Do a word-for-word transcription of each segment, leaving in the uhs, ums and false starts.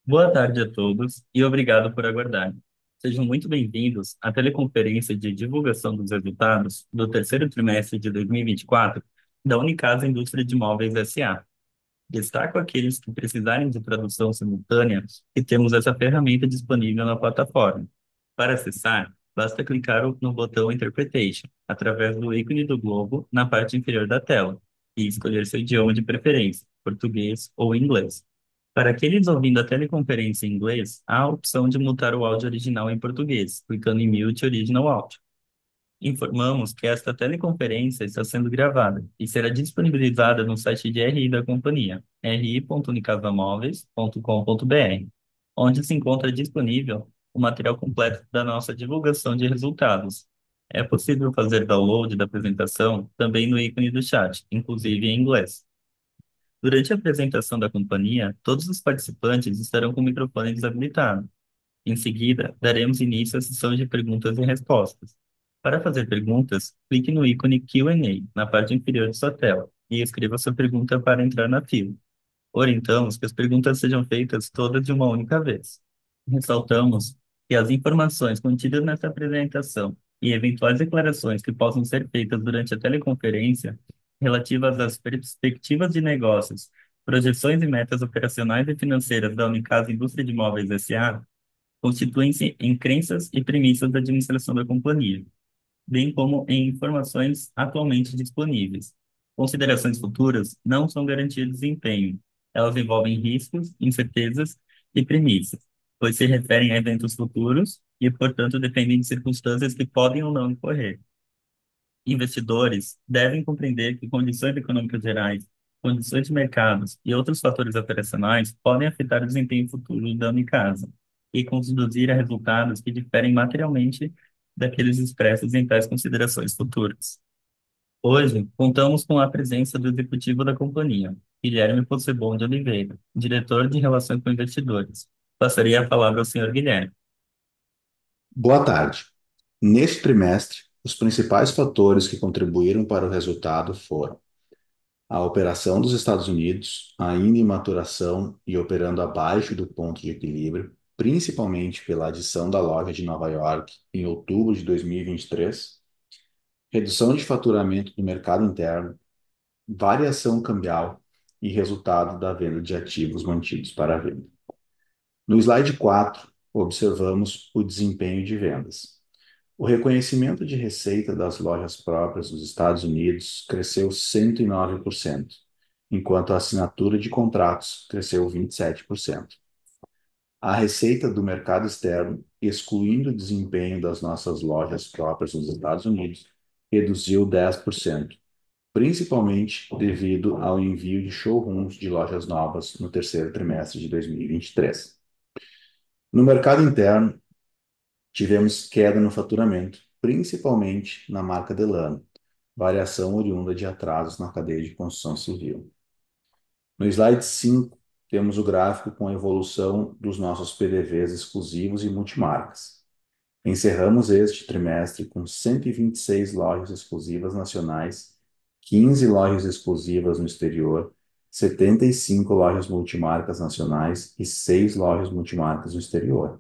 Boa tarde a todos e obrigado por aguardar. Sejam muito bem-vindos à teleconferência de divulgação dos resultados do terceiro trimestre de dois mil e vinte e quatro da Unicasa Indústria de Móveis S A. Destaco aqueles que precisarem de tradução simultânea e temos essa ferramenta disponível na plataforma. Para acessar, basta clicar no botão Interpretation, através do ícone do globo na parte inferior da tela, e escolher seu idioma de preferência, português ou inglês. Para aqueles ouvindo a teleconferência em inglês, há a opção de mutar o áudio original em português, clicando em Mute Original Audio. Informamos que esta teleconferência está sendo gravada e será disponibilizada no site de R I da companhia, r i ponto unicasamóveis ponto com ponto b r, onde se encontra disponível o material completo da nossa divulgação de resultados. É possível fazer download da apresentação também no ícone do chat, inclusive em inglês. Durante a apresentação da companhia, todos os participantes estarão com o microfone desabilitado. Em seguida, daremos início à sessão de perguntas e respostas. Para fazer perguntas, clique no ícone Q and A na parte inferior de sua tela e escreva sua pergunta para entrar na fila. Orientamos que as perguntas sejam feitas todas de uma única vez. Ressaltamos que as informações contidas nesta apresentação e eventuais declarações que possam ser feitas durante a teleconferência relativas às perspectivas de negócios, projeções e metas operacionais e financeiras da Unicasa Indústria de Móveis S A constituem-se em crenças e premissas da administração da companhia, bem como em informações atualmente disponíveis. Considerações futuras não são garantias de desempenho. Elas envolvem riscos, incertezas e premissas, pois se referem a eventos futuros e, portanto, dependem de circunstâncias que podem ou não ocorrer. Investidores devem compreender que condições econômicas gerais, condições de mercados e outros fatores operacionais podem afetar o desempenho futuro da Unicasa e conduzir a resultados que diferem materialmente daqueles expressos em tais considerações futuras. Hoje, contamos com a presença do executivo da companhia, Guilherme Possebon de Oliveira, diretor de Relações com Investidores. Passaria a palavra ao senhor Guilherme. Boa tarde. Neste trimestre, os principais fatores que contribuíram para o resultado foram a operação dos Estados Unidos, ainda em maturação e operando abaixo do ponto de equilíbrio, principalmente pela adição da loja de Nova York em outubro de dois mil e vinte e três, redução de faturamento do mercado interno, variação cambial e resultado da venda de ativos mantidos para a venda. No slide quatro, observamos o desempenho de vendas. O reconhecimento de receita das lojas próprias nos Estados Unidos cresceu cento e nove por cento, enquanto a assinatura de contratos cresceu vinte e sete por cento. A receita do mercado externo, excluindo o desempenho das nossas lojas próprias nos Estados Unidos, reduziu dez por cento, principalmente devido ao envio de showrooms de lojas novas no terceiro trimestre de dois mil e vinte e três. No mercado interno, tivemos queda no faturamento, principalmente na marca Delano, variação oriunda de atrasos na cadeia de construção civil. No slide cinco, temos o gráfico com a evolução dos nossos P D Vs exclusivos e multimarcas. Encerramos este trimestre com cento e vinte e seis lojas exclusivas nacionais, quinze lojas exclusivas no exterior, setenta e cinco lojas multimarcas nacionais e seis lojas multimarcas no exterior.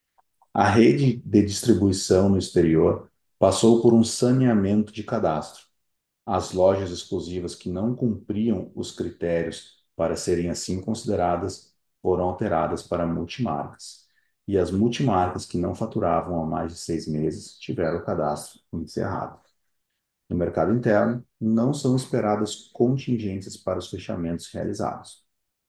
A rede de distribuição no exterior passou por um saneamento de cadastro. As lojas exclusivas que não cumpriam os critérios para serem assim consideradas foram alteradas para multimarcas. E as multimarcas que não faturavam há mais de seis meses tiveram o cadastro encerrado. No mercado interno, não são esperadas contingências para os fechamentos realizados.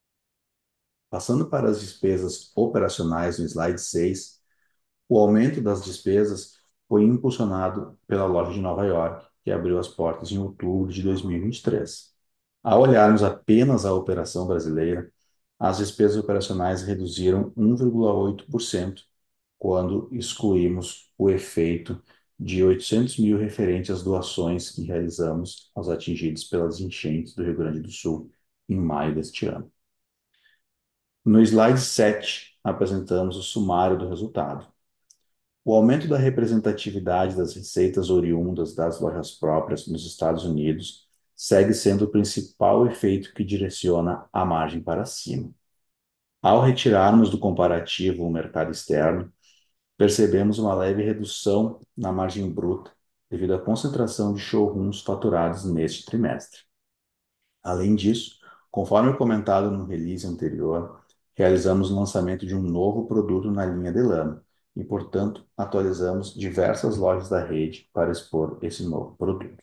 Passando para as despesas operacionais no slide seis, o aumento das despesas foi impulsionado pela loja de Nova York, que abriu as portas em outubro de dois mil e vinte e três. Ao olharmos apenas a operação brasileira, as despesas operacionais reduziram um vírgula oito por cento quando excluímos o efeito de oitocentos mil referente às doações que realizamos aos atingidos pelas enchentes do Rio Grande do Sul em maio deste ano. No slide sete, apresentamos o sumário do resultado. O aumento da representatividade das receitas oriundas das lojas próprias nos Estados Unidos segue sendo o principal efeito que direciona a margem para cima. Ao retirarmos do comparativo o mercado externo, percebemos uma leve redução na margem bruta devido à concentração de showrooms faturados neste trimestre. Além disso, conforme comentado no release anterior, realizamos o lançamento de um novo produto na linha Delano e, portanto, atualizamos diversas lojas da rede para expor esse novo produto.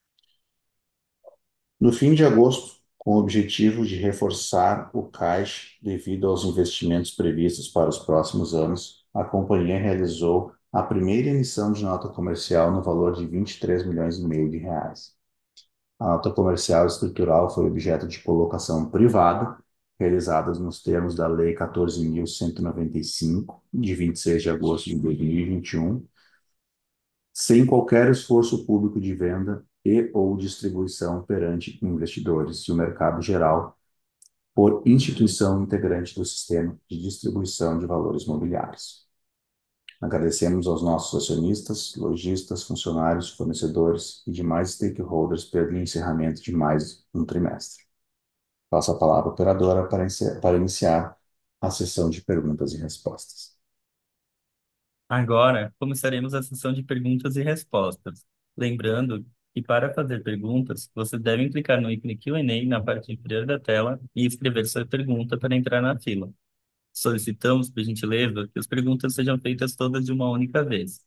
No fim de agosto, com o objetivo de reforçar o caixa devido aos investimentos previstos para os próximos anos, a companhia realizou a primeira emissão de nota comercial no valor de vinte e três milhões e meio de reais. A nota comercial estrutural foi objeto de colocação privada, realizada nos termos da Lei quatorze mil cento e noventa e cinco, de vinte e seis de agosto de dois mil e vinte e um, sem qualquer esforço público de venda e ou distribuição perante investidores e o mercado geral, por instituição integrante do sistema de distribuição de valores mobiliários. Agradecemos aos nossos acionistas, lojistas, funcionários, fornecedores e demais stakeholders pelo encerramento de mais um trimestre. Passo a palavra à operadora para, para iniciar a sessão de perguntas e respostas. Agora, começaremos a sessão de perguntas e respostas. Lembrando que para fazer perguntas, você deve clicar no ícone Q and A na parte inferior da tela e escrever sua pergunta para entrar na fila. Solicitamos, por gentileza, que as perguntas sejam feitas todas de uma única vez.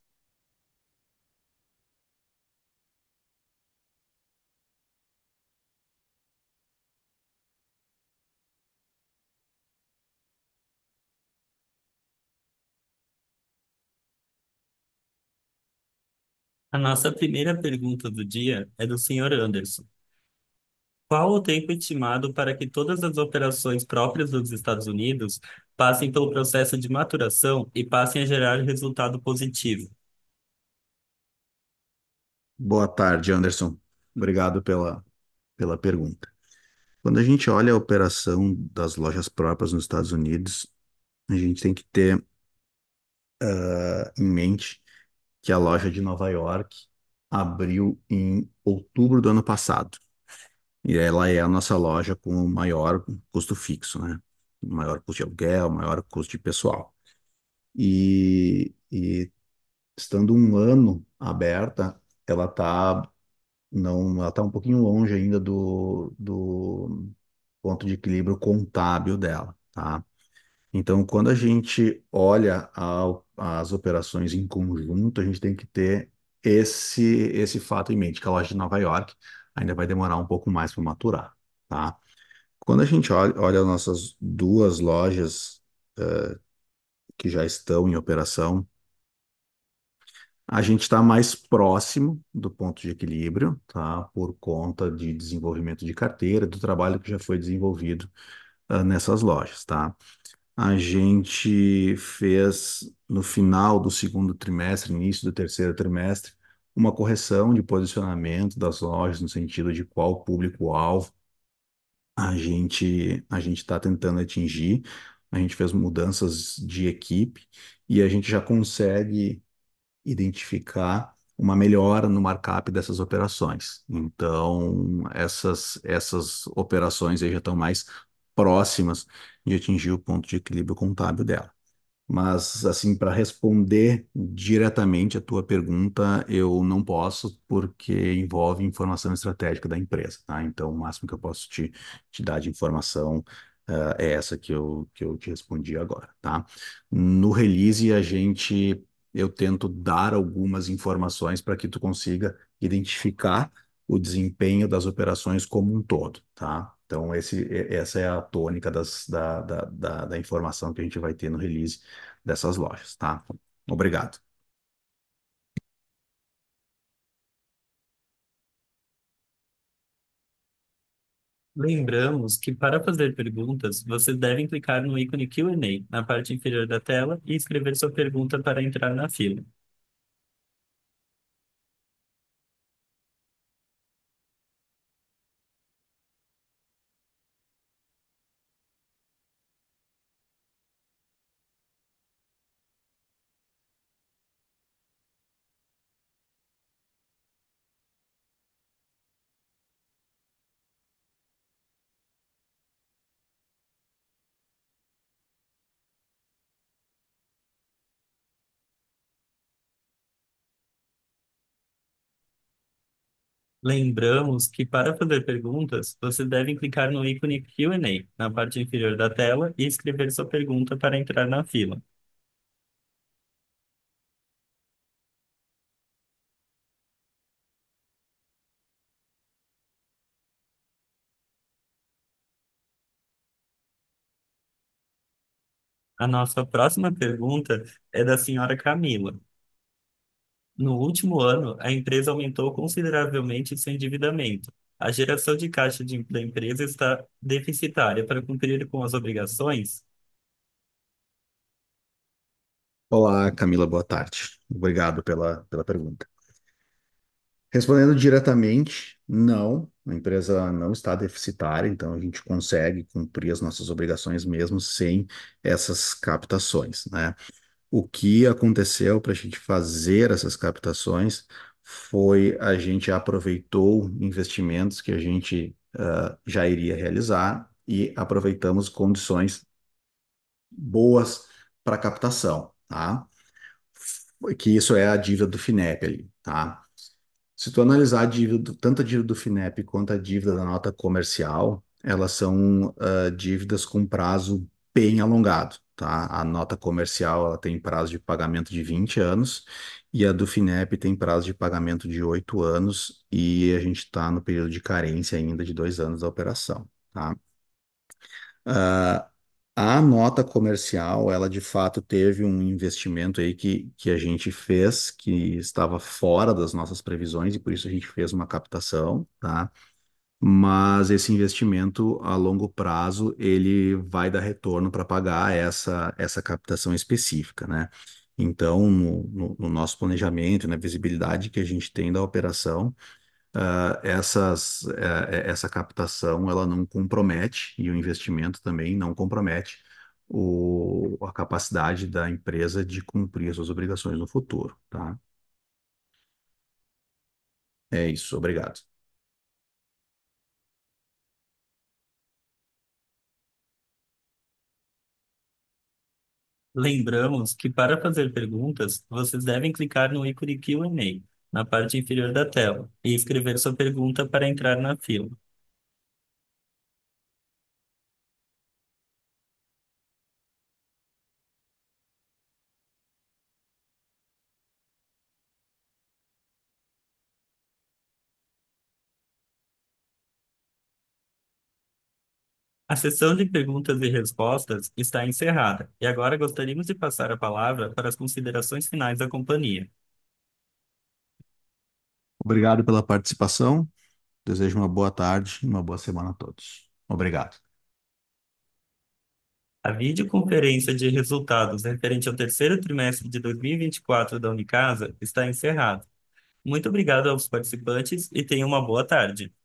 A nossa primeira pergunta do dia é do senhor Anderson. Qual o tempo estimado para que todas as operações próprias dos Estados Unidos passem pelo processo de maturação e passem a gerar resultado positivo? Boa tarde, Anderson. Obrigado pela, pela pergunta. Quando a gente olha a operação das lojas próprias nos Estados Unidos, a gente tem que ter uh, em mente que a loja de Nova York abriu em outubro do ano passado. E ela é a nossa loja com o maior custo fixo, né? Maior custo de aluguel, maior custo de pessoal. E, e estando um ano aberta, ela está não, ela tá um pouquinho longe ainda do, do ponto de equilíbrio contábil dela, tá? Então, quando a gente olha ao- as operações em conjunto, a gente tem que ter esse, esse fato em mente, que a loja de Nova York ainda vai demorar um pouco mais para maturar, tá? Quando a gente olha, olha as nossas duas lojas que já estão em operação, a gente está mais próximo do ponto de equilíbrio, tá? Por conta de desenvolvimento de carteira, do trabalho que já foi desenvolvido, ah, nessas lojas, tá? A gente fez no final do segundo trimestre, início do terceiro trimestre, uma correção de posicionamento das lojas no sentido de qual público-alvo a gente a gente está tentando atingir. A gente fez mudanças de equipe e a gente já consegue identificar uma melhora no markup dessas operações. Então, essas, essas operações aí já estão mais próximas de atingir o ponto de equilíbrio contábil dela. Mas, assim, para responder diretamente a tua pergunta, eu não posso, porque envolve informação estratégica da empresa, tá? Então, o máximo que eu posso te, te dar de informação, ah, é essa que eu, que eu te respondi agora, tá? No release, a gente, eu tento dar algumas informações para que tu consiga identificar o desempenho das operações como um todo, tá? Então, esse, e- essa é a tônica das, da, da, da, da informação que a gente vai ter no release dessas lojas, tá? Obrigado. Lembramos que para fazer perguntas, vocês devem clicar no ícone Q and A na parte inferior da tela e escrever sua pergunta para entrar na fila. Lembramos que para fazer perguntas, você deve clicar no ícone Q and A na parte inferior da tela e escrever sua pergunta para entrar na fila. A nossa próxima pergunta é da senhora Camila. No último ano, a empresa aumentou consideravelmente seu endividamento. A geração de caixa de- da empresa está deficitária para cumprir com as obrigações. Olá, Camila, boa tarde. Obrigado pela, pela pergunta. Respondendo diretamente, não, a empresa não está deficitária, então a gente consegue cumprir as nossas obrigações mesmo sem essas captações, né? O que aconteceu para a gente fazer essas captações foi a gente aproveitou investimentos que a gente ah, já iria realizar e aproveitamos condições boas para captação, tá? Que isso é a dívida do Finep ali, tá? Se tu analisar a dívida, do- tanto a dívida do Finep quanto a dívida da nota comercial, elas são ah, dívidas com prazo bem alongado, tá? A nota comercial ela tem prazo de pagamento de vinte anos e a do Finep tem prazo de pagamento de oito anos e a gente está no período de carência ainda de dois anos da operação, tá? Ah, a nota comercial, ela de fato teve um investimento aí que, que a gente fez, que estava fora das nossas previsões, e por isso a gente fez uma captação, tá? Mas esse investimento a longo prazo, ele vai dar retorno para pagar essa, essa captação específica, né? Então, no, no no nosso planejamento, na visibilidade que a gente tem da operação, ah, essas, eh, essa captação ela não compromete, e o investimento também não compromete o, a capacidade da empresa de cumprir as suas obrigações no futuro, tá? É isso, obrigado. Lembramos que para fazer perguntas, vocês devem clicar no ícone Q and A na parte inferior da tela e escrever sua pergunta para entrar na fila. A sessão de perguntas e respostas está encerrada e agora gostaríamos de passar a palavra para as considerações finais da companhia. Obrigado pela participação. Desejo uma boa tarde e uma boa semana a todos. Obrigado. A videoconferência de resultados referente ao terceiro trimestre de dois mil e vinte e quatro da Unicasa está encerrada. Muito obrigado aos participantes e tenham uma boa tarde.